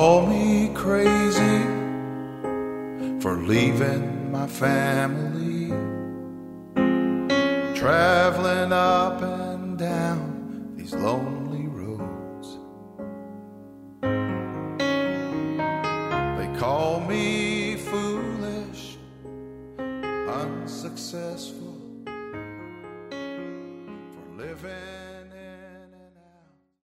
call me crazy for leaving my family, traveling up and down these lonely roads. They call me foolish, unsuccessful,